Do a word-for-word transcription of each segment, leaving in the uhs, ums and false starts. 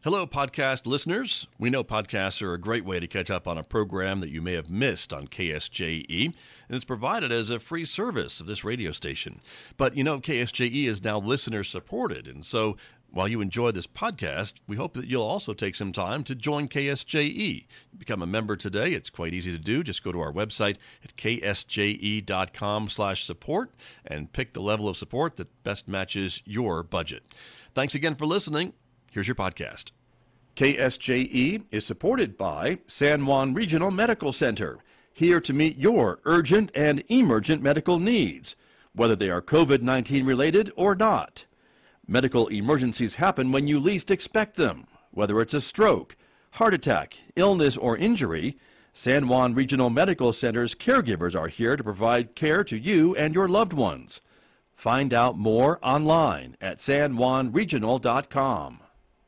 Hello, podcast listeners. We know podcasts are a great way to catch up on a program that you may have missed on K S J E, and it's provided as a free service of this radio station. But you know, K S J E is now listener-supported, and so while you enjoy this podcast, we hope that you'll also take some time to join K S J E. Become a member today. It's quite easy to do. Just go to our website at k s j e dot com slash support and pick the level of support that best matches your budget. Thanks again for listening. Here's your podcast. K S J E is supported by San Juan Regional Medical Center, here to meet your urgent and emergent medical needs, whether they are COVID nineteen related or not. Medical emergencies happen when you least expect them. Whether it's a stroke, heart attack, illness, or injury, San Juan Regional Medical Center's caregivers are here to provide care to you and your loved ones. Find out more online at san juan regional dot com.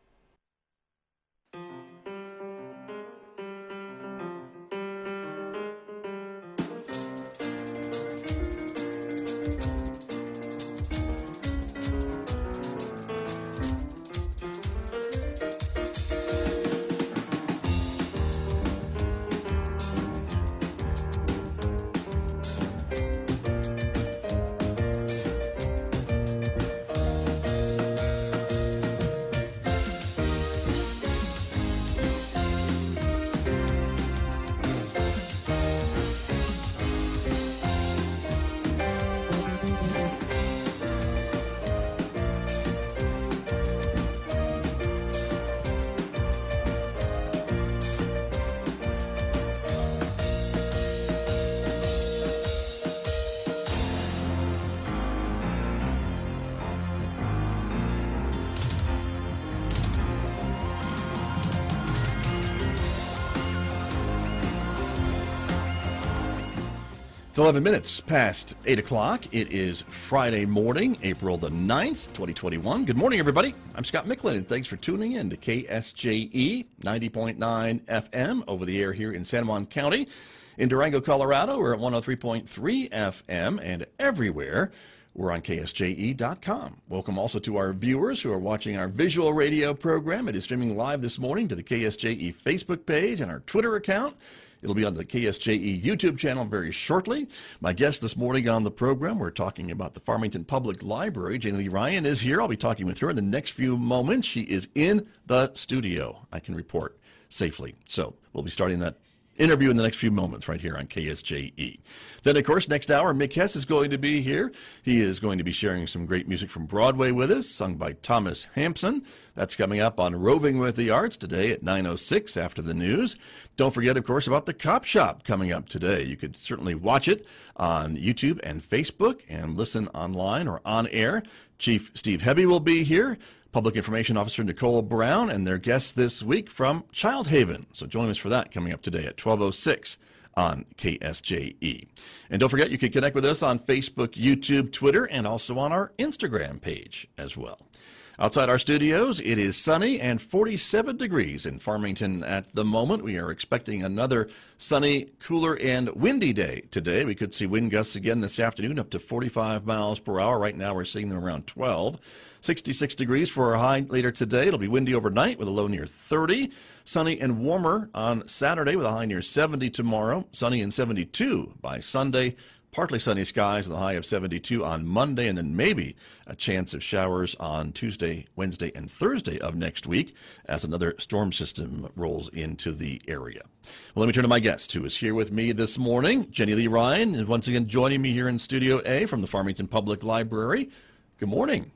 It's eleven minutes past eight o'clock. It is Friday morning, April the ninth, twenty twenty-one. Good morning, everybody. I'm Scott Micklin, and thanks for tuning in to K S J E ninety point nine F M over the air here in San Juan County. In Durango, Colorado, we're at one oh three point three F M, and everywhere we're on K S J E dot com. Welcome also to our viewers who are watching our visual radio program. It is streaming live this morning to the K S J E Facebook page and our Twitter account. It'll be on the K S J E YouTube channel very shortly. My guest this morning on the program, we're talking about the Farmington Public Library. Janie Lee Ryan is here. I'll be talking with her in the next few moments. She is in the studio, I can report safely. So we'll be starting that interview in the next few moments right here on K S J E. Then, of course, next hour, Mick Hess is going to be here. He is going to be sharing some great music from Broadway with us, sung by Thomas Hampson. That's coming up on Roving with the Arts today at nine oh six after the news. Don't forget, of course, about the Cop Shop coming up today. You could certainly watch it on YouTube and Facebook and listen online or on air. Chief Steve Hebby will be here. Public Information Officer Nicole Brown, and their guests this week from Child Haven. So join us for that coming up today at twelve oh six on K S J E. And don't forget, you can connect with us on Facebook, YouTube, Twitter, and also on our Instagram page as well. Outside our studios, it is sunny and forty-seven degrees in Farmington at the moment. We are expecting another sunny, cooler, and windy day today. We could see wind gusts again this afternoon up to forty-five miles per hour. Right now we're seeing them around twelve. sixty-six degrees for our high later today. It'll be windy overnight with a low near thirty. Sunny and warmer on Saturday with a high near seventy tomorrow. Sunny and seventy-two by Sunday. Partly sunny skies with a high of seventy-two on Monday, and then maybe a chance of showers on Tuesday, Wednesday, and Thursday of next week as another storm system rolls into the area. Well, let me turn to my guest who is here with me this morning. Janie Lee Ryan is once again joining me here in Studio A from the Farmington Public Library. Good morning.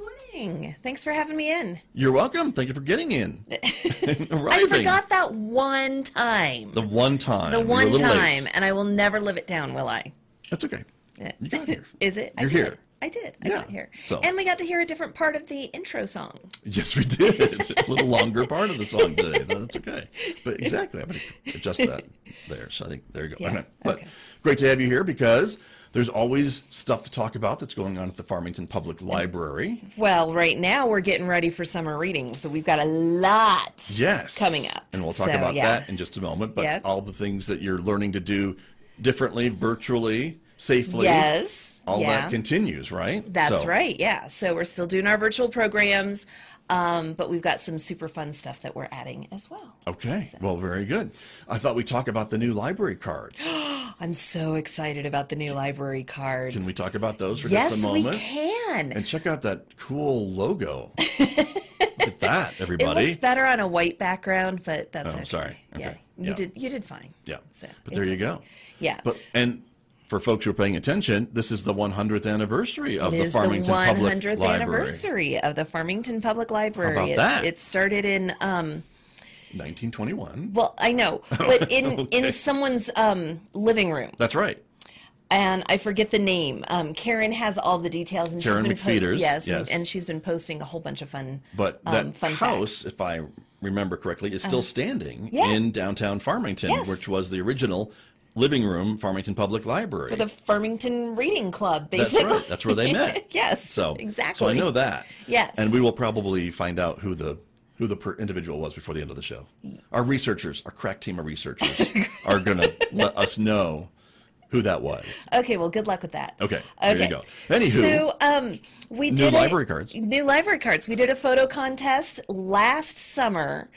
Thanks for having me in. You're welcome. Thank you for getting in. I forgot that one time. The one time. The one time, late. And I will never live it down, will I? That's okay. You got here. Is it? You're I here. Did. I did. I yeah. got here. So. And we got to hear a different part of the intro song. Yes, we did. A little longer part of the song today. No, that's okay. But exactly. I'm going to adjust that there. So I think there you go. Yeah. But okay. Great to have you here because there's always stuff to talk about that's going on at the Farmington Public Library. Well, right now we're getting ready for summer reading, so we've got a lot yes. coming up. And we'll talk so, about yeah. that in just a moment. But yep. all the things that you're learning to do differently, virtually, safely. Yes. All yeah. that continues, right? That's So- right. Yeah. So we're still doing our virtual programs, um, but we've got some super fun stuff that we're adding as well. Okay. Well, very good. I thought we'd talk about the new library cards. I'm so excited about the new library cards. Can we talk about those for yes, just a moment? we can. And check out that cool logo. Look at that, It everybody. looks better on a white background, but that's Oh, okay. sorry. Yeah. Okay. You Yeah. did you did fine. Yeah. So, But there it's you okay. go. Yeah. But and for folks who are paying attention, this is the one hundredth anniversary of It the is Farmington the Public one hundredth Library. anniversary of the Farmington Public Library. How about It- that? It started in um nineteen twenty-one. well, I know, but in Okay. in someone's um living room. That's right. And I forget the name. Um, Karen has all the details, and Karen she's been McFeeters, yes, yes. and she's been posting a whole bunch of fun. But um, that fun house, facts. if I remember correctly, is still standing yeah. in downtown Farmington, Yes. which was the original living room Farmington Public Library. For the Farmington Reading Club, That's basically. right. That's where they met. yes. So exactly. So I know that. Yes. And we will probably find out who the who the per individual was before the end of the show. Our researchers, our crack team of researchers, are going to let us know who that was. Okay, well, good luck with that. Okay, there okay. you go. Anywho, so um, we new did a- library cards. New library cards. We did a photo contest last summer.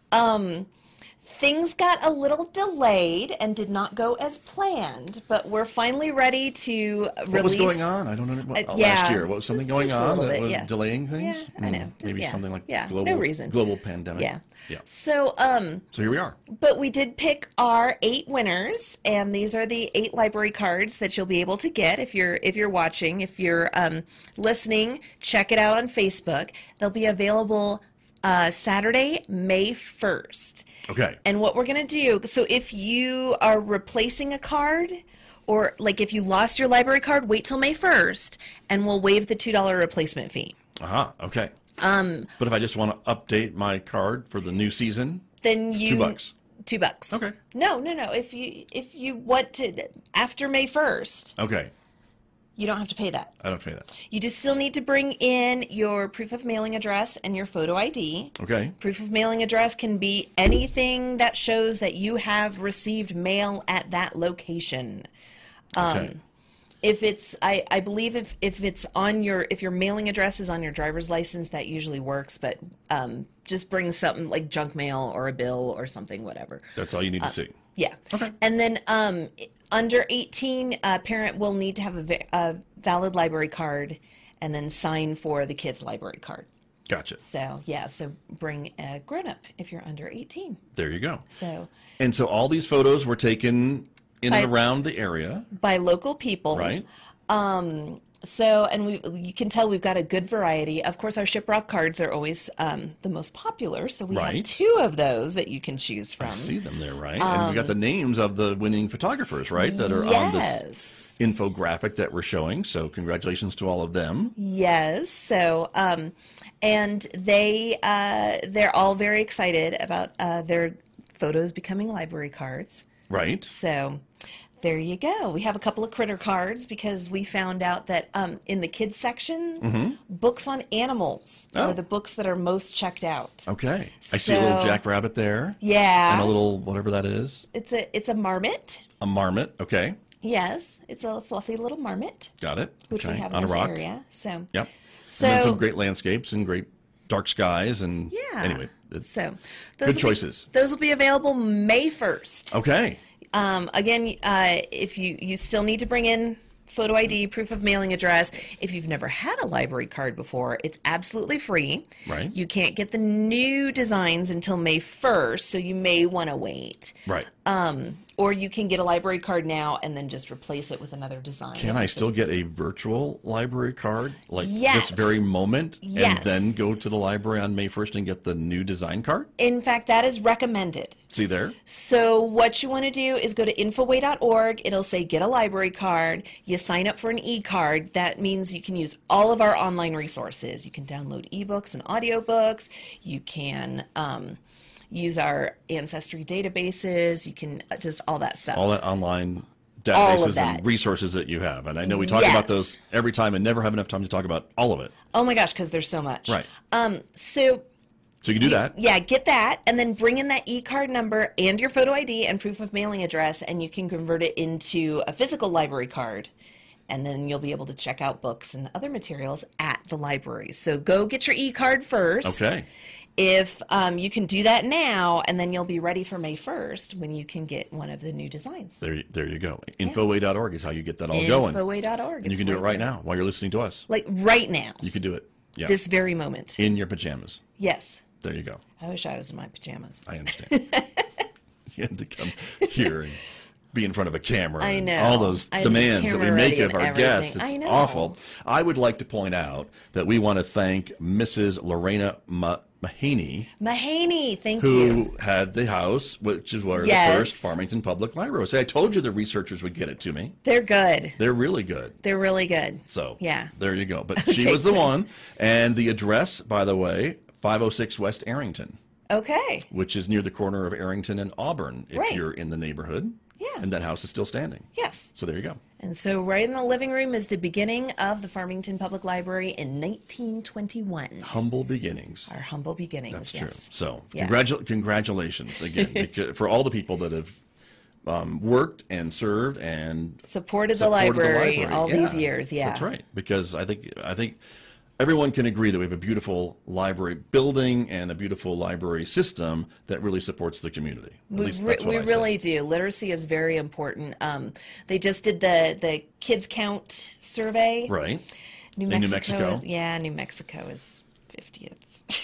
Um, things got a little delayed and did not go as planned, but we're finally ready to release. What was going on? I don't know. What, Uh, last yeah, year, what was something just- going just a on little that bit, was yeah. delaying things? Yeah, I know. Hmm, Maybe Yeah, something like yeah, global, no reason. global pandemic. Yeah. Yeah. So, um, So here we are. but we did pick our eight winners, and these are the eight library cards that you'll be able to get if you're if you're watching. If you're um, listening, check it out on Facebook. They'll be available uh, Saturday, May first. Okay. And what we're going to do, so if you are replacing a card, or like if you lost your library card, wait till May first, and we'll waive the two dollar replacement fee. Uh-huh. Okay. Um, but if I just want to update my card for the new season, Then you two bucks. Two bucks. Okay. No, no, no. If you if you want to after May first, Okay. you don't have to pay that. I don't pay that. You just still need to bring in your proof of mailing address and your photo I D. Okay. Proof of mailing address can be anything that shows that you have received mail at that location. Um, Okay. If it's, I, I believe if, if it's on your, if your mailing address is on your driver's license, that usually works, but um, just bring something like junk mail or a bill or something, whatever. That's all you need to see. Yeah. Okay. And then um, under eighteen, a parent will need to have a, va- a valid library card and then sign for the kid's library card. Gotcha. So, yeah, so bring a grown-up if you're under eighteen. There you go. So, And so all these photos were taken in By- and around the area, by local people. right? Um, so, and we, you can tell we've got a good variety. Of course, our Shiprock cards are always um, the most popular, so we Right. have two of those that you can choose from. I see them there, right? and we got the names of the winning photographers, right, that are yes. on this infographic that we're showing. So congratulations to all of them. Yes. So, um, and they uh, they're all very excited about uh, their photos becoming library cards. Right. So, there you go. We have a couple of critter cards because we found out that um, in the kids section, books on animals Oh. are the books that are most checked out. Okay. I see a little So- jackrabbit there. Yeah. And a little whatever that is. It's a it's a marmot. A marmot. Okay. Yes, it's a fluffy little marmot, Got it. which okay. we have in on a this rock. area. So, Yep. so and then some great landscapes and great dark skies and yeah. anyway. it's- so good those will be- choices. those will be available May first. Okay. Um, again, uh, if you, you still need to bring in photo I D, proof of mailing address. If you've never had a library card before, it's absolutely free. Right. You can't get the new designs until May first, so you may want to wait. Right. Um, or you can get a library card now and then just replace it with another design. Can I still get a virtual library card like Yes. this very moment Yes. and then go to the library on May first and get the new design card? In fact, that is recommended. See there? So what you want to do is go to infoway dot org. It'll say get a library card. You sign up for an e-card. That means you can use all of our online resources. You can download ebooks and audiobooks. You can um, use our ancestry databases. You can uh, just all that stuff. All that online All of databases that. and resources that you have. And I know we talk Yes. about those every time and never have enough time to talk about all of it. Oh my gosh, because there's so much. Right. Um, so So you can do that. Yeah, get that, and then bring in that e-card number and your photo I D and proof of mailing address, and you can convert it into a physical library card. And then you'll be able to check out books and other materials at the library. So go get your e-card first. Okay. If um, you can do that now, and then you'll be ready for May first when you can get one of the new designs. There, there you go. Infoway dot org is how you get that all going. Infoway dot org. And you can do it right now while you're listening to us. Like right now. You can do it. Yeah. This very moment. In your pajamas. Yes. There you go. I wish I was in my pajamas. I understand. You had to come here and be in front of a camera. I know. And all those I'm demands that we make camera-ready of our and guests. everything. It's I know. awful. I would like to point out that we want to thank Missus Lorena Ma- Mahaney, Mahaney, thank who you. had the house, which is where Yes. the first Farmington Public Library was. I told you the researchers would get it to me. They're good. They're really good. They're really good. So yeah. there you go. But she was the one. And the address, by the way, five oh six West Arrington. Okay. Which is near the corner of Arrington and Auburn, if Right. you're in the neighborhood. Yeah. And that house is still standing. Yes. So there you go. And so right in the living room is the beginning of the Farmington Public Library in nineteen twenty-one. Humble beginnings. Our humble beginnings. That's yes. true. So Yeah. congratu- congratulations again because, for all the people that have um, worked and served and Supported, the, supported library the library all Yeah. these years. Yeah. That's right. Because I think I think everyone can agree that we have a beautiful library building and a beautiful library system that really supports the community. At We, least re- that's what we I say. really do. Literacy is very important. Um, they just did the, the Kids Count survey. Right. New In New Mexico. Mexico? Is, yeah, New Mexico is fiftieth.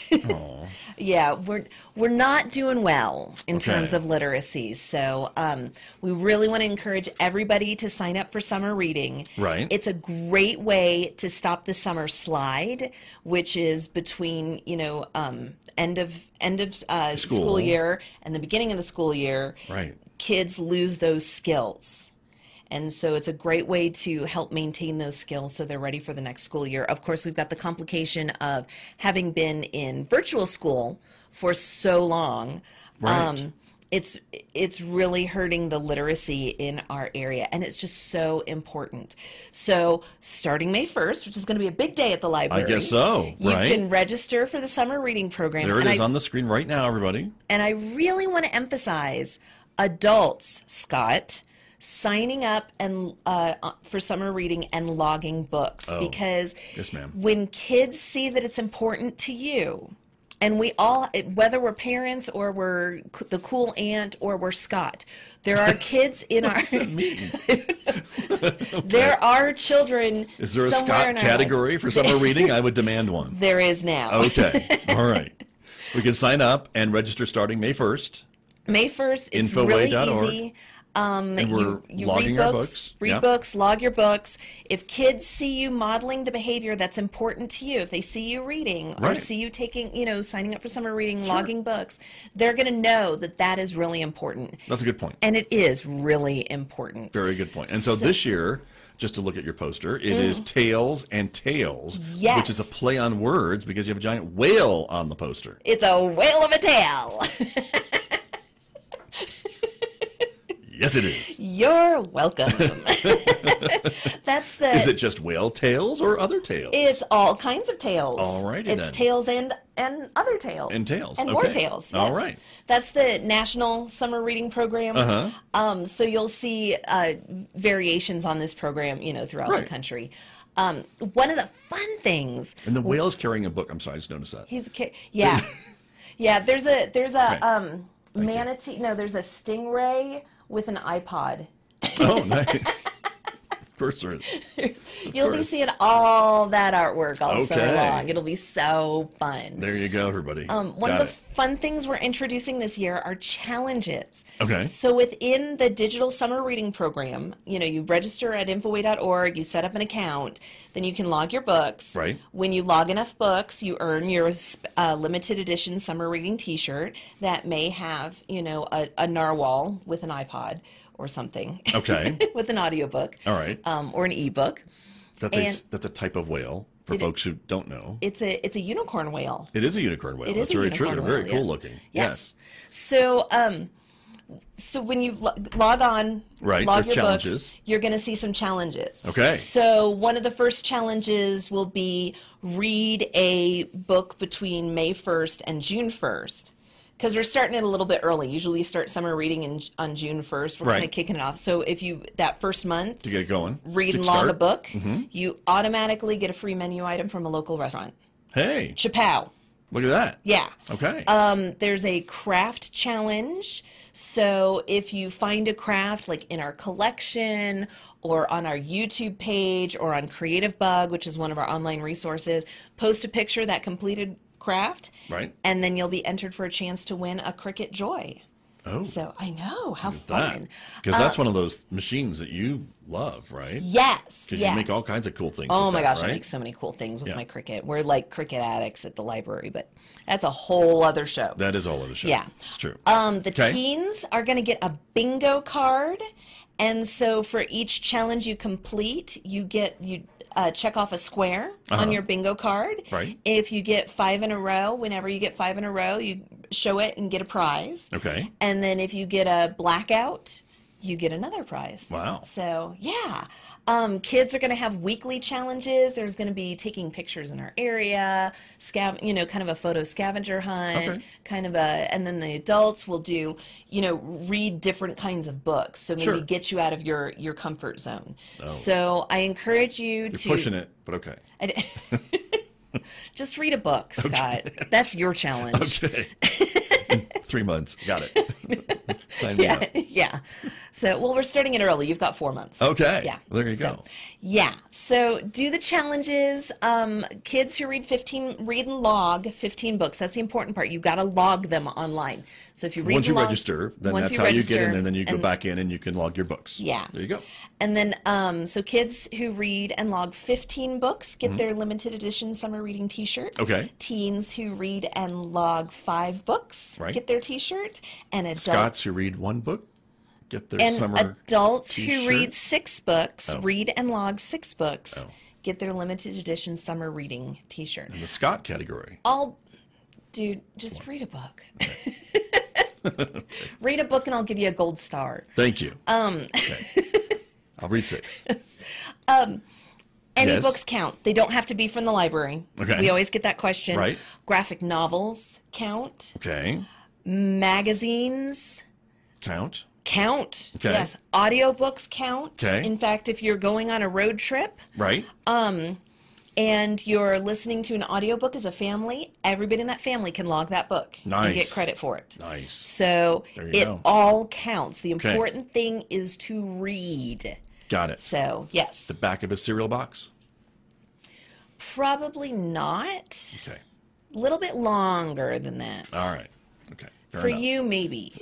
Aw. Yeah, we're we're not doing well in Okay. terms of literacy. So um, we really want to encourage everybody to sign up for summer reading. Right. It's a great way to stop the summer slide, which is between you know um, end of end of uh, School. school year and the beginning of the school year. Right. Kids lose those skills. And so it's a great way to help maintain those skills so they're ready for the next school year. Of course, we've got the complication of having been in virtual school for so long. Right. it's it's really hurting the literacy in our area, and it's just so important. So starting May first, which is going to be a big day at the library. I guess so, You right? can register for the summer reading program. There it and is I, on the screen right now, everybody. and I really want to emphasize adults, Scott, signing up and uh, for summer reading and logging books Oh, because yes, ma'am. when kids see that it's important to you, and we all, whether we're parents or we're c- the cool aunt or we're Scott, there are kids in our. What does that mean? There are children. Is there a somewhere Scott in our life. category for summer reading? I would demand one. There is now. Okay. All right. We can sign up and register starting May first. May first, it's Infoway really dot org. easy. Um, And we're you, you logging read our books, books. read Yeah. books, log your books. If kids see you modeling the behavior that's important to you, if they see you reading or Right. see you taking, you know, signing up for summer reading, logging books, they're going to know that that is really important. That's a good point. And it is really important. Very good point. And so, this year, just to look at your poster, it is Tails and Tales, Mm. Yes. which is a play on words because you have a giant whale on the poster. It's a whale of a tale. Yes, it is. You're welcome. That's the. Is it just whale tails or other tales? It's all kinds of tales. All righty It's then. tales and and other tales. And tales, And more okay. tales. All yes. right. That's the National Summer Reading Program. Uh-huh. Um, so you'll see uh, variations on this program, you know, throughout Right. the country. Um, one of the fun things. And the whale's carrying a book. I'm sorry, I just noticed that. He's a ki- yeah, yeah. There's a there's a Okay. um, you. manatee. No, there's a stingray with an iPod. Oh, nice. Of course there is. You'll be course. seeing all that artwork all summer Okay. long. It'll be so fun. There you go, everybody. Um, one Got of the it. fun things we're introducing this year are challenges. Okay. So within the digital summer reading program, you know, you register at infoway dot org, you set up an account, then you can log your books. Right. When you log enough books, you earn your uh, limited edition summer reading T-shirt that may have, you know, a, a narwhal with an iPod or something. Okay. With an audiobook. All right. Um, or an ebook. That's a, and- that's a type of whale for It- folks who don't know. It's a it's a unicorn whale. It is a unicorn whale. It is That's a very true. unicorn They're very whale, cool yes. looking. Yes. So um, So when you lo- log on, Right, log there's your challenges. books, you're going to see some challenges. Okay. So one of the first challenges will be read a book between May first and June first. Because we're starting it a little bit early. Usually we start summer reading in, on June first. We're Right. kind of kicking it off. So if you, that first month, To get it going. read and Kickstart. log a book, Mhm. you automatically get a free menu item from a local restaurant. Hey, Chapow. look at that. Yeah. Okay. Um, there's a craft challenge. So if you find a craft like in our collection or on our YouTube page or on Creative Bug, which is one of our online resources, post a picture of that completed craft, Right. and then you'll be entered for a chance to win a Cricut Joy. Oh, So I know, how that. fun. Because that's one of those machines that you love, right? Yes. Because Yeah. you make all kinds of cool things. Oh with my that, gosh, right? I make so many cool things with Yeah. my Cricut. We're like Cricut addicts at the library, but that's a whole other show. That is all of the show. Yeah. It's true. Um, the Okay. teens are going to get a bingo card, and so for each challenge you complete, you get you uh, check off a square Uh-huh. on your bingo card. Right. If you get five in a row, whenever you get five in a row, you show it and get a prize. Okay. And then if you get a blackout, you get another prize. Wow. So, yeah. Um, kids are going to have weekly challenges. There's going to be taking pictures in our area, scav- you know, kind of a photo scavenger hunt, Okay. kind of a, and then the adults will do, you know, read different kinds of books. So maybe Sure. get you out of your, your comfort zone. Oh. So I encourage you You're to pushing it, but okay. I d- just read a book, Scott. That's your challenge. Okay. Three months. Got it. Sign me Yeah, up. yeah. So, well, we're starting it early. You've got four months. Okay. Yeah. There you So, go. yeah. So, do the challenges. Um, kids who read fifteen, read and log fifteen books. That's the important part. You've got to log them online. So, if you read Once and you log, register, then once that's how you get in, register, and then you go and- back in and you can log your books. Yeah. There you go. And then, um, so kids who read and log fifteen books get their limited edition summer reading T-shirt. Mm-hmm. Okay. Teens who read and log five books Right. get their T-shirt, and adults. Scots who read one book get their And summer adults who T-shirt? read six books, Oh. read and log six books, Oh. get their limited edition summer reading T-shirt. in the Scott category. I'll, dude, just read a book. Read a book and I'll give you a gold star. Thank you. Um, Okay. I'll read six. any Yes. books count. They don't have to be from the library. Okay. We always get that question. Right. Graphic novels count. Okay. Magazines Count. count. Okay. Yes. Audiobooks count. Okay. In fact, if you're going on a road trip, Right. and you're listening to an audiobook as a family, everybody in that family can log that book and get Nice. credit for it. Nice. So There you it go. all counts. The Okay. important thing is to read. Got it. So, yes. The back of a cereal box. Probably not. Okay. A little bit longer than that. All right. Okay. Fair For enough. you, maybe.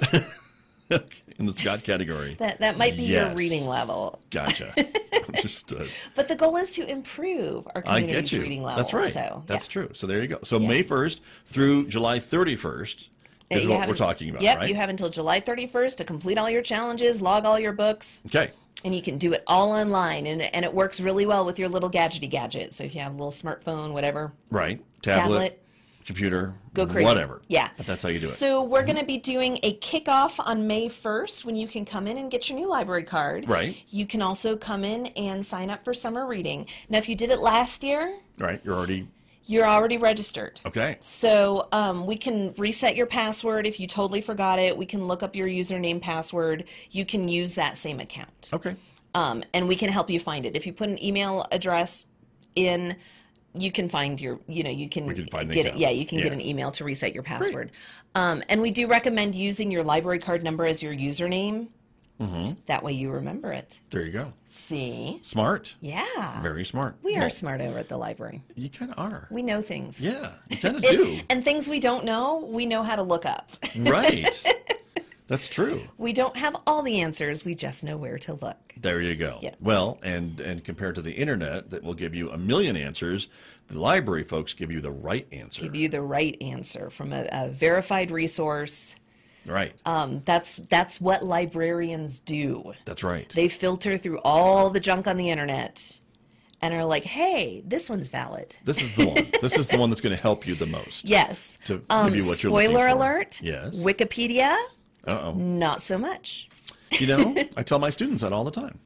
In the Scott category. That that might be your Yes. reading level. Gotcha. Just. Uh, But the goal is to improve our I community's get you. reading level. That's right. So, That's yeah. true. So there you go. So Yeah. May first through July thirty-first is You what have- we're talking about, Yep, right? you have until July thirty-first to complete all your challenges, log all your books. Okay. And you can do it all online, and, and it works really well with your little gadgety gadget. So if you have a little smartphone, whatever, Right. Tablet, tablet, computer, go crazy. whatever. Yeah. But that's how you do it. So we're going to be doing a kickoff on May first when you can come in and get your new library card. Right. You can also come in and sign up for summer reading. Now, if you did it last year, Right. You're already you're already registered. okay. So um, we can reset your password if you totally forgot it. We can look up your username password. You can use that same account. Okay. Um, and we can help you find it. If you put an email address in, you can find your, you know, you can, We can find the get it. account. Yeah, you can get Yeah. an email to reset your password. Um, and we do recommend using your library card number as your username. Mm-hmm. That way you remember it. There you go. See? Smart. Yeah. Very smart. We are Well, smart over at the library. You kind of are. We know things. Yeah. You kind of do. And, and things we don't know, we know how to look up. Right. That's true. We don't have all the answers. We just know where to look. There you go. Yes. Well, and and compared to the internet that will give you a million answers, the library folks give you the right answer. Give you the right answer from a, a verified resource. Right. Um, that's that's what librarians do. That's right. They filter through all the junk on the internet and are like, hey, this one's valid. This is the one. This is the one that's going to help you the most. Yes. To Um, give you what you're looking spoiler for. alert. Yes. Wikipedia Uh-oh. Not so much. You know, I tell my students that all the time.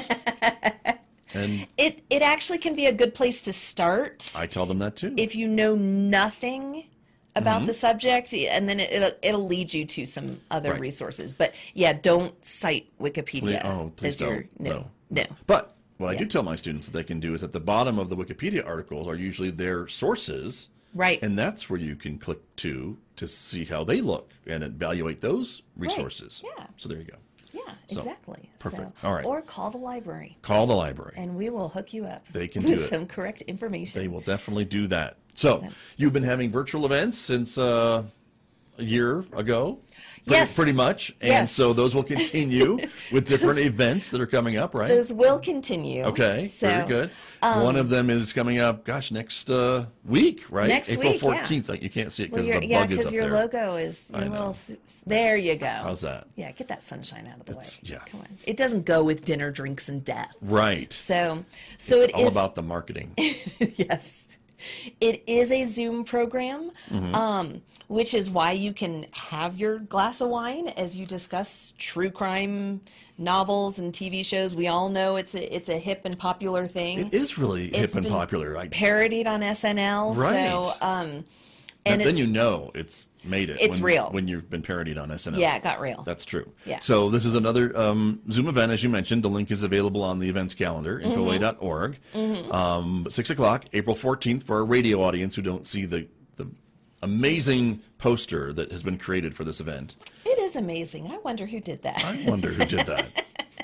And It it actually can be a good place to start I tell them that too. if you know nothing about Mm-hmm. the subject, and then it, it'll, it'll lead you to some other Right. resources. But yeah, don't cite Wikipedia. Please- oh, please as your- don't. No, No. no. But what I Yeah. do tell my students that they can do is at the bottom of the Wikipedia articles are usually their sources. Right. And that's where you can click to to see how they look and evaluate those resources. Yeah. So there you go. Yeah, So, exactly. perfect. So- All right. Or call the library, Call the library. and we will hook you up. They can with do it. some correct information. They will definitely do that. So you've been having virtual events since uh, a year ago? Pretty, Yes. Pretty much. And Yes. so those will continue with different events that are coming up, right? Those will continue. Okay, So, very good. One of them is coming up, gosh, next uh, week, right? Next April week, yeah. fourteenth. Like, you can't see it Well, because your, the yeah, bug is because up your there. logo is your I know. little. s- s- There you go. How's that? Yeah, get that sunshine out of the It's- way. yeah. Come on. It doesn't go with dinner, drinks, and death. Right. So, so It's it all is- about the marketing. yes. It is a Zoom program, Mm-hmm. um, which is why you can have your glass of wine as you discuss true crime novels and T V shows. We all know it's a, it's a hip and popular thing. It is really hip It's and been popular. I, Parodied on S N L. Right. So, um, and and then it's, you know it's made it. It's when, real. When you've been parodied on S N L. yeah, it got real. That's true. Yeah. So this is another um, Zoom event, as you mentioned. The link is available on the events calendar, Mm-hmm. infoway dot org. Um, six o'clock, April fourteenth, for our radio audience who don't see the, the amazing poster that has been created for this event. It is amazing. I wonder who did that. I wonder who did that.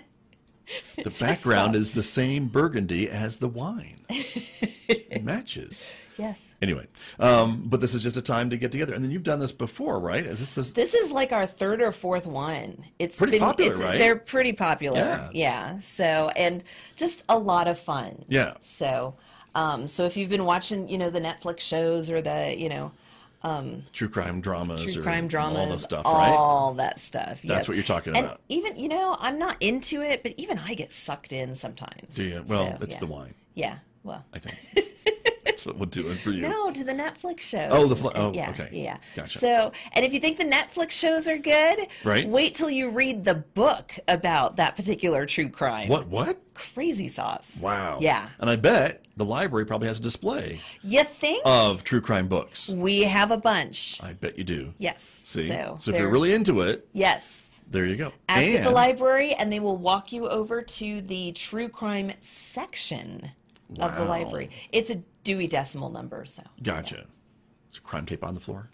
The background so- is the same burgundy as the wine. It matches. Yes. Anyway, um, but this is just a time to get together. And then you've done this before, right? Is this this? This is like our third or fourth one. It's Pretty been, popular, it's, right? They're pretty popular. Yeah. Yeah. So, and just a lot of fun. Yeah. So, um, so if you've been watching, you know, the Netflix shows or the, you know, True crime dramas true or crime dramas, all the stuff, right? all that stuff. That's yes. what you're talking and about. even, you know, I'm not into it, but even I get sucked in sometimes. Do you? Well, So, it's yeah. the wine, Yeah. Well, I think. That's what we'll do it for you. no, to the Netflix shows. Oh, the fl- oh, yeah, okay. yeah. Gotcha. So, and if you think the Netflix shows are good, Right. wait till you read the book about that particular true crime. What? What? Crazy sauce. Wow. Yeah. And I bet the library probably has a display You think? of true crime books. We have a bunch. I bet you do. Yes. See? So, So if you're they're- really into it, yes. there you go. Ask at the And- library, and they will walk you over to the true crime section of the Wow. library. It's a Dewey Decimal number, so Gotcha. Is crime tape on the floor?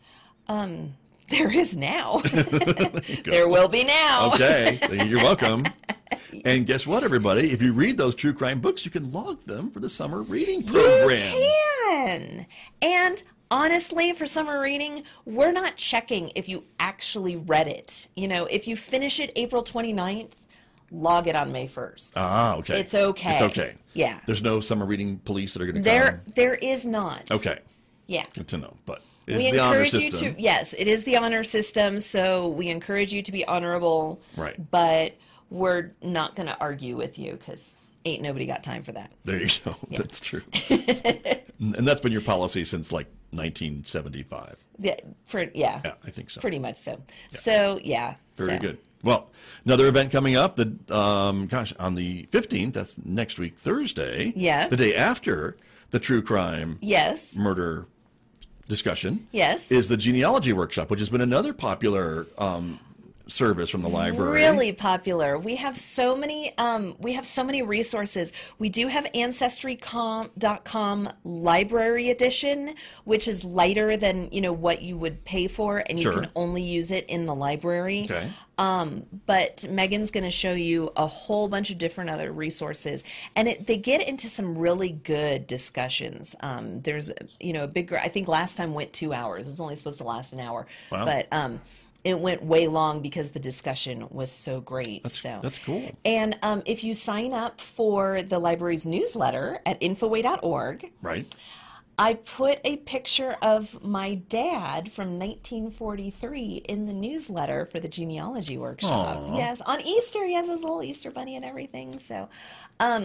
there is now. There will be now. Okay. You're welcome. And guess what, everybody? If you read those true crime books, you can log them for the summer reading program. You can. And honestly, for summer reading, we're not checking if you actually read it. You know, if you finish it April twenty-ninth, log it on May first. Ah, okay. It's okay. It's okay. Yeah. There's no summer reading police that are going to There, come. there is not. Okay. Yeah. Good to know. But it's We the honor encourage you system. to, yes, it is the honor system, so we encourage you to be honorable. Right. But we're not going to argue with you because ain't nobody got time for that. There you go. That's true. And that's been your policy since like nineteen seventy-five. Yeah, for, yeah, Yeah, I think so. pretty much so. So, yeah. Very so. good. Well, another event coming up, the um, gosh, on the fifteenth, that's next week, Thursday. Yeah. The day after the true crime Yes. murder discussion. Yes. Is the genealogy workshop, which has been another popular um, service from the library. Really popular. We have so many um, we have so many resources. We do have ancestry dot com library edition, which is lighter than, you know, what you would pay for, and you Sure. can only use it in the library. Okay. Um, but Megan's going to show you a whole bunch of different other resources, and it, they get into some really good discussions. Um, there's, you know, a big, I think last time went two hours. It's only supposed to last an hour, Wow. but um, it went way long because the discussion was so great. That's, so that's cool. And um, if you sign up for the library's newsletter at infoway dot org, Right. I put a picture of my dad from nineteen forty-three in the newsletter for the genealogy workshop. Aw. Yes, on Easter, he has his little Easter bunny and everything. So, um,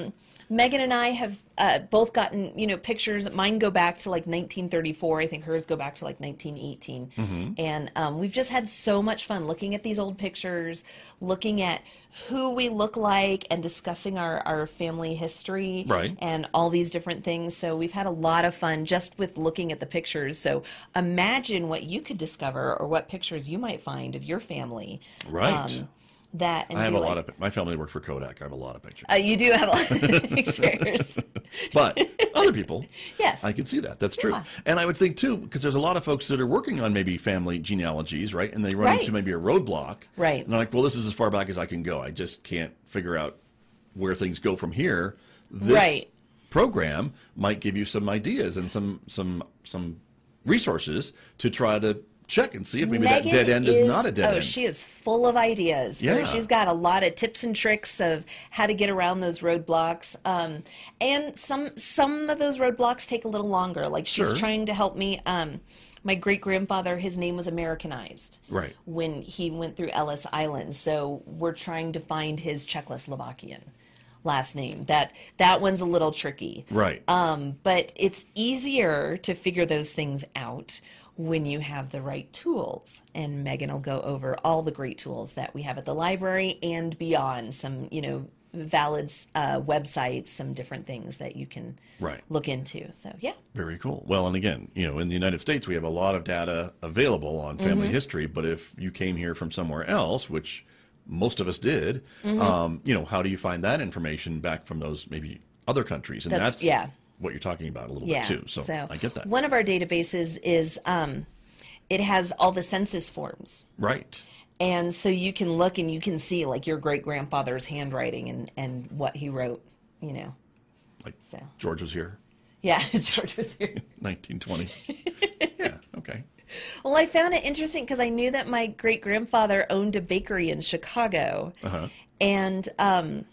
Megan and I have uh, both gotten, you know, pictures. Mine go back to like nineteen thirty-four. I think hers go back to like nineteen eighteen. Mm-hmm. And um, we've just had so much fun looking at these old pictures, looking at who we look like and discussing our, our family history right. and all these different things. So we've had a lot of fun just with looking at the pictures. So imagine what you could discover or what pictures you might find of your family. Right. Um, that and I have a like, lot of, my family worked for Kodak. I have a lot of pictures. Uh, you do have a lot of pictures. But other people, yes, I can see that. That's true. Yeah. And I would think, too, because there's a lot of folks that are working on maybe family genealogies, right? And they run Right. into maybe a roadblock. Right. And they're like, well, this is as far back as I can go. I just can't figure out where things go from here. This Right. program might give you some ideas and some some some resources to try to check and see if maybe Megan that dead end is, is not a dead oh, end. she is full of ideas. Yeah. She's got a lot of tips and tricks of how to get around those roadblocks. Um, and some some of those roadblocks take a little longer. Like she's Sure. trying to help me. Um, my great-grandfather, his name was Americanized. Right. When he went through Ellis Island. So we're trying to find his Czechoslovakian last name. That that one's a little tricky. Right. Um, but it's easier to figure those things out when you have the right tools. And Megan will go over all the great tools that we have at the library and beyond. Some, you know, valid uh, websites, some different things that you can Right. look into. So, yeah. Very cool. Well, and again, you know, in the United States, we have a lot of data available on family Mm-hmm. history. But if you came here from somewhere else, which most of us did, Mm-hmm. um, you know, how do you find that information back from those maybe other countries? And That's- that's, yeah. what you're talking about a little Yeah. bit too. So, I get that. One of our databases is, um, it has all the census forms. Right. And so you can look and you can see like your great grandfather's handwriting and, and what he wrote, you know. Like So George was here, yeah, George was here. nineteen twenty. Yeah. Okay. Well, I found it interesting because I knew that my great grandfather owned a bakery in Chicago. Uh-huh. And um,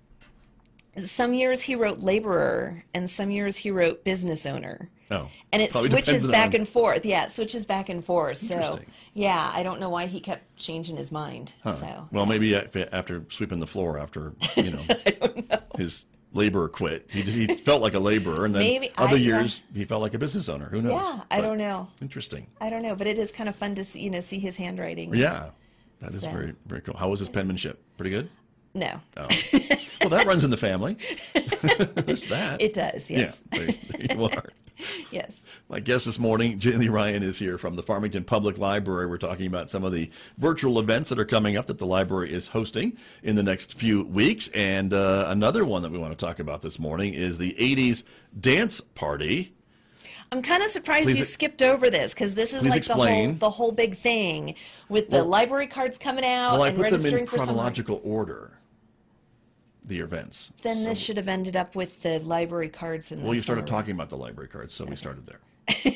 some years he wrote laborer and some years he wrote business owner. Oh. And it Probably switches depends back on- and forth. Yeah, it switches back and forth. So, Interesting. yeah, I don't know why he kept changing his mind. Huh. So, Well, maybe af- after sweeping the floor after, you know, his laborer quit. He, he felt like a laborer, and then Maybe. other I- years he felt like a business owner. Who knows? yeah, I But don't know. Interesting. I don't know, but it is kind of fun to see, you know, see his handwriting. Yeah. That is So. very, very cool. How was his penmanship? Pretty good? No, Oh. Well, that runs in the family. There's that. it does. Yes. Yeah, there, there you are. Yes. My guest this morning, Jaylee Ryan, is here from the Farmington Public Library. We're talking about some of the virtual events that are coming up that the library is hosting in the next few weeks. And uh, another one that we want to talk about this morning is the eighties Dance Party. I'm kind of surprised Please you ex- skipped over this because this is Please like the whole explain. the whole big thing with the Well- library cards coming out Well, I and put them registering in for summer. chronological order, the events. Then So- this should have ended up with the library cards and. Well, you started talking about the library cards, so we started there.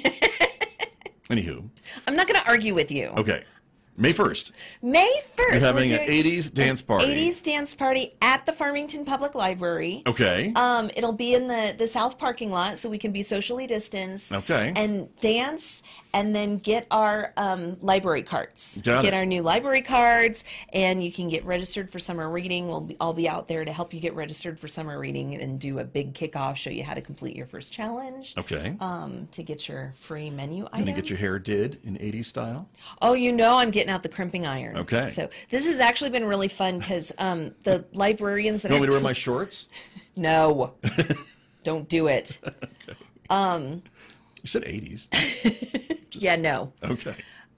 Anywho, I'm not going to argue with you. okay. May first, May first, you're having we're an doing eighties dance party. eighties dance party at the Farmington Public Library. Okay. Um, it'll be in the, the south parking lot, so we can be socially distanced. Okay. And dance, and then get our um, library cards. Got get it. our new library cards, and you can get registered for summer reading. We'll be, I'll be out there to help you get registered for summer reading and do a big kickoff, show you how to complete your first challenge. Okay. Um, to get your free menu Gonna item. get your hair did in eighties style? Oh, you know I'm getting out the crimping iron. Okay. So this has actually been really fun because um, the librarians that You want are me to wear my shorts? no, don't do it. You said eighties. Yeah, no. Okay.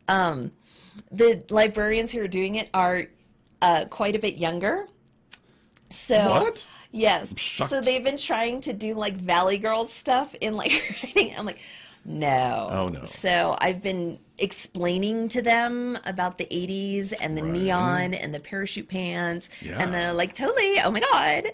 The librarians who are doing it are uh, quite a bit younger. So What? yes. shocked. So they've been trying to do like Valley Girls stuff in like writing. I'm like, no. Oh, no. So I've been explaining to them about the eighties and the Right. neon and the parachute pants Yeah. and the like totally, oh my God.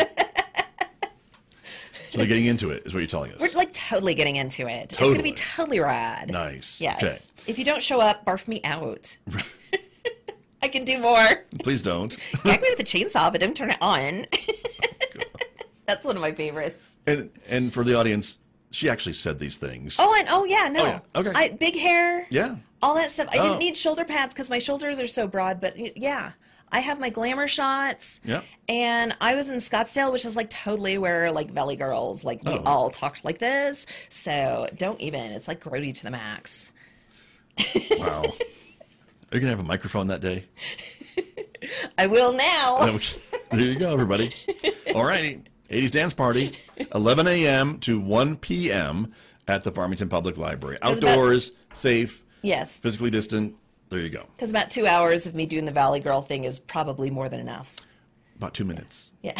So they're getting into it, is what you're telling us. We're like totally getting into it. It's Totally. gonna be totally rad. Nice. Yes. Okay. If you don't show up, barf me out. I can do more. Please don't. Gag me with a chainsaw, but don't turn it on. That's one of my favorites. And and for the audience, she actually said these things. Oh, and oh yeah, no. Oh, yeah. Okay. I, big hair. Yeah. All that stuff. I Oh. didn't need shoulder pads because my shoulders are so broad, but y- yeah. I have my glamour shots. Yep. And I was in Scottsdale, which is like totally where like Valley girls, like we Oh. all talked like this. So don't even. It's like grody to the max. Wow. Are you going to have a microphone that day? I will now. There you go, everybody. All righty. eighties Dance Party, eleven a.m. to one p.m. at the Farmington Public Library. Outdoors, safe, Yes. physically distant. There you go. Because about two hours of me doing the Valley Girl thing is probably more than enough. About two minutes. Yeah.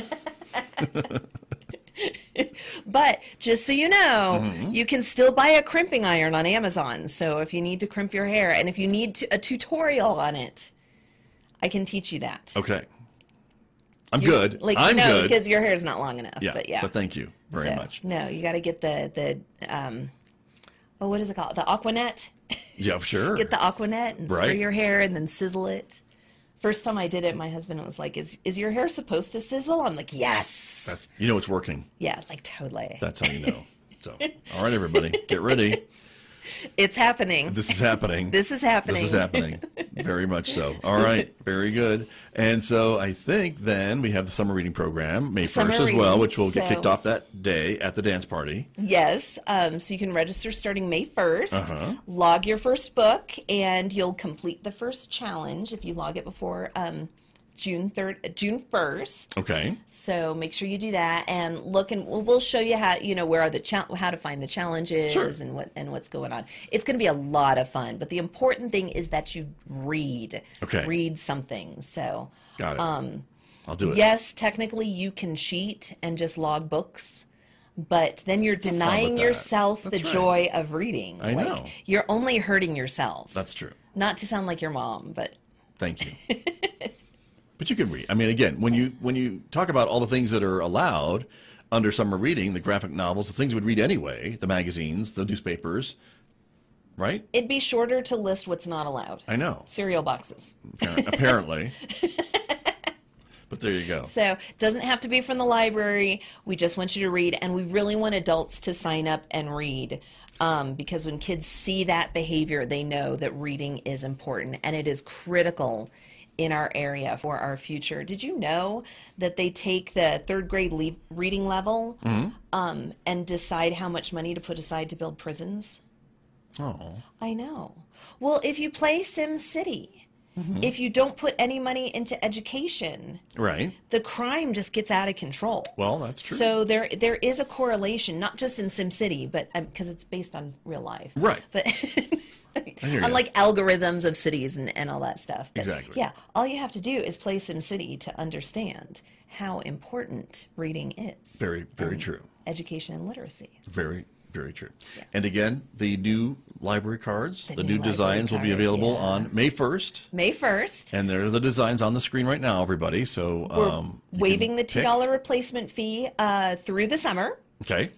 But just so you know, Mm-hmm. you can still buy a crimping iron on Amazon. So if you need to crimp your hair and if you need to, a tutorial on it, I can teach you that. Okay. I'm You- good. Like, I'm you know, good. because your hair is not long enough. Yeah, But yeah. but thank you very So, much. No, you got to get the, the um, oh, what is it called? The Aquanet. Yeah, sure. Get the Aquanet and spray Right. your hair and then sizzle it. First time I did it, my husband was like, is, is your hair supposed to sizzle? I'm like, yes. That's, you know it's working. Yeah, like totally. That's how you know. So, all right, everybody, get ready. It's happening. This is happening. This is happening. This is happening. Very much so. All right. Very good. And so I think then we have the summer reading program, May Summer first as well, reading, which will get so- kicked off that day at the dance party. Yes. Um, so you can register starting May first. Uh-huh. Log your first book, and you'll complete the first challenge if you log it before um, June third, June first. Okay. So make sure you do that and look, and we'll, we'll show you how, you know, where are the cha- how to find the challenges Sure. and what and what's going on. It's going to be a lot of fun, but the important thing is that you read. Okay. Read something. So Got it. Um, I'll do it. yes, technically you can cheat and just log books, but then you're fun denying with that. yourself That's the right. joy of reading. I Like, know. You're only hurting yourself. That's true. Not to sound like your mom, but Thank you. But you can read. I mean, again, when you when you talk about all the things that are allowed under summer reading, the graphic novels, the things we'd read anyway, the magazines, the newspapers, right? it'd be shorter to list what's not allowed. I know. Cereal boxes. Appar- Apparently. But there you go. So it doesn't have to be from the library. We just want you to read, and we really want adults to sign up and read. Um, because when kids see that behavior, they know that reading is important, and it is critical in our area for our future. Did you know that they take the third grade le- reading level um, and decide how much money to put aside to build prisons? Oh. I know. Well, if you play SimCity, if you don't put any money into education, Right. the crime just gets out of control. Well, that's true. So there there is a correlation, not just in SimCity, but because it's based on real life. Right. But hear you. unlike algorithms of cities and, and all that stuff. But Exactly. Yeah, all you have to do is play SimCity to understand how important reading is. Very, very and true. Education and literacy. Very, very true. And again, the new library cards, the, The new, new designs will be library cards, available yeah. on May first. May first. And there are the designs on the screen right now, everybody. So We're um, you waiving can the two pick. dollar replacement fee uh, through the summer. Okay.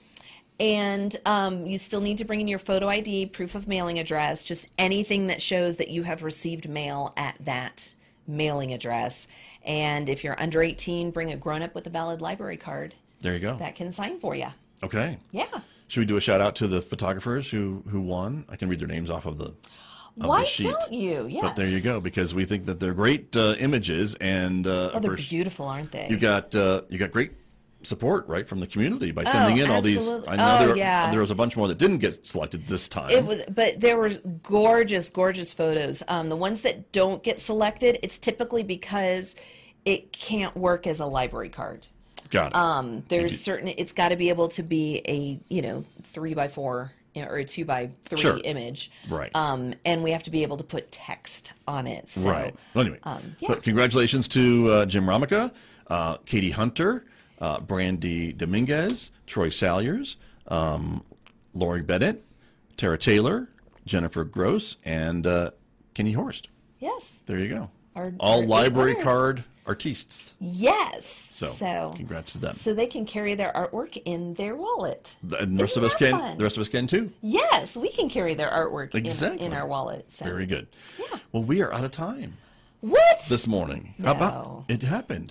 And um, you still need to bring in your photo I D, proof of mailing address, just anything that shows that you have received mail at that mailing address. And if you're under eighteen, bring a grown-up with a valid library card There you go. that can sign for you. Okay. Yeah. Should we do a shout out to the photographers who, who won? I can read their names off of the, of Why the sheet. don't you? Yes. But there you go, because we think that they're great uh, images, and uh, Oh, of they're course, beautiful, aren't they? you got uh, you got great support right from the community by sending Oh, in all these. absolutely. I know Oh, there, yeah. there was a bunch more that didn't get selected this time. It was, but there were gorgeous, gorgeous photos. Um, the ones that don't get selected, it's typically because it can't work as a library card. got it. Um, there's Maybe- certain, it's got to be able to be a, you know, three by four you know, or a two by three Sure. image. Right. Um, and we have to be able to put text on it. So, Right. Well, anyway, um, yeah. but congratulations to uh, Jim Ramica, uh, Katie Hunter, uh, Brandy Dominguez, Troy Salyers, um, Lori Bennett, Tara Taylor, Jennifer Gross, and uh, Kenny Horst. Yes. There you go. Our- All our eight library winners. card artistes. Yes. So, so, congrats to them. so they can carry their artwork in their wallet. And the rest Isn't of us that can. fun? The rest of us can too. Yes, we can carry their artwork Exactly. in, in our wallet. So. Very good. Yeah. Well, we are out of time What? this morning. How about No. it happened?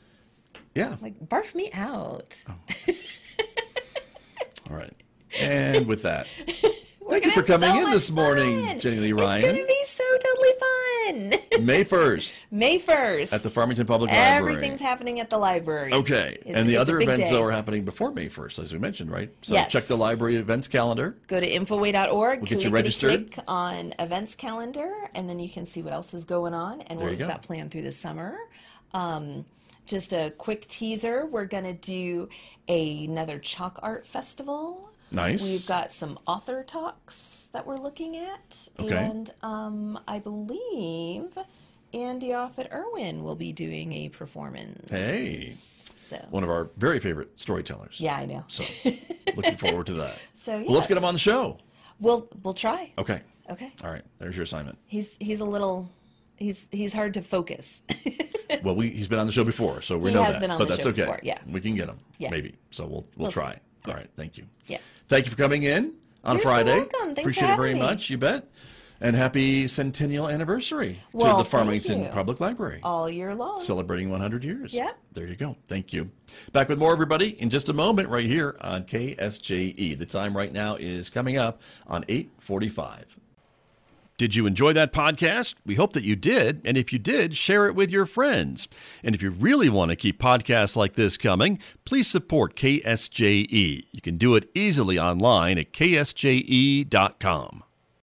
Yeah. Like, barf me out. Oh. All right. And with that, We're thank you gonna for have coming so in much this morning, fun. Jenny Lee It's Ryan. going to be so totally fun. when? May first May first. at the Farmington Public Library. Everything's happening at the library. Okay. It's- and the it's a other big events, day. though, are happening before May first, as we mentioned, right? So Yes. check the library events calendar. Go to infoway dot org. We'll get you registered. Click on events calendar, and then you can see what else is going on and There what you we've go. got planned through the summer. Um, just a quick teaser. We're going to do another chalk art festival. Nice. We've got some author talks that we're looking at. Okay. And um, I believe Andy Offit Irwin will be doing a performance. Hey. So, One of our very favorite storytellers. yeah, I know. So looking forward to that. So, Well, let's yes. get him on the show. We'll, we'll try. Okay. Okay. All right. There's your assignment. He's he's a little he's he's hard to focus. Well, we he's been on the show before, so we He know has that. been on but the that's show okay. before, yeah. We can get him. Yeah. Maybe. So we'll we'll, We'll try. see. All Yeah. right. Thank you. Yeah. Thank you for coming in on You're so Friday. welcome. Thanks for Appreciate it having very me. much. You bet. And happy centennial anniversary Well, to the thank Farmington you. Public Library. All year long. Celebrating one hundred years. Yep. There you go. Thank you. Back with more, everybody, in just a moment right here on K S J E. The time right now is coming up on eight forty-five. Did you enjoy that podcast? We hope that you did. And if you did, share it with your friends. And if you really want to keep podcasts like this coming, please support K S J E. You can do it easily online at K S J E dot com.